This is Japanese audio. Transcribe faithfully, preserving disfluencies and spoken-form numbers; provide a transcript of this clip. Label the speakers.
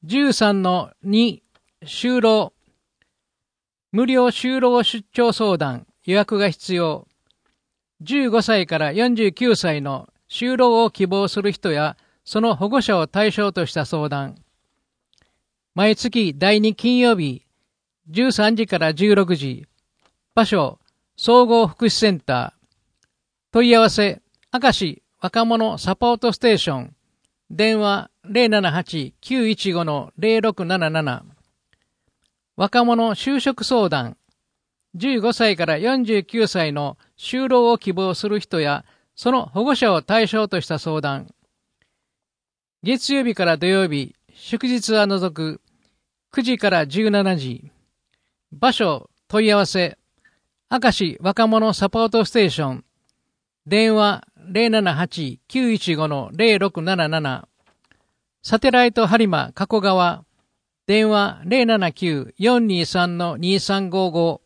Speaker 1: じゅうさんのに、就労。無料就労出張相談、予約が必要。じゅうごさいからよんじゅうきゅうさいの就労を希望する人や、その保護者を対象とした相談。毎月だいに金曜日、じゅうさんじからじゅうろくじ。場所、総合福祉センター。問い合わせ、明石若者サポートステーション。電話 ゼロななはちきゅういちごのゼロろくなななな。若者就職相談。じゅうごさいからよんじゅうきゅうさいの就労を希望する人や、その保護者を対象とした相談。月曜日から土曜日、祝日は除く、くじからじゅうしちじ。場所、問い合わせ、明石若者サポートステーション。電話 ゼロななはちきゅういちごのゼロろくなななな。サテライト播磨加古川。電話 ゼロななきゅうよんにさんのにさんごご。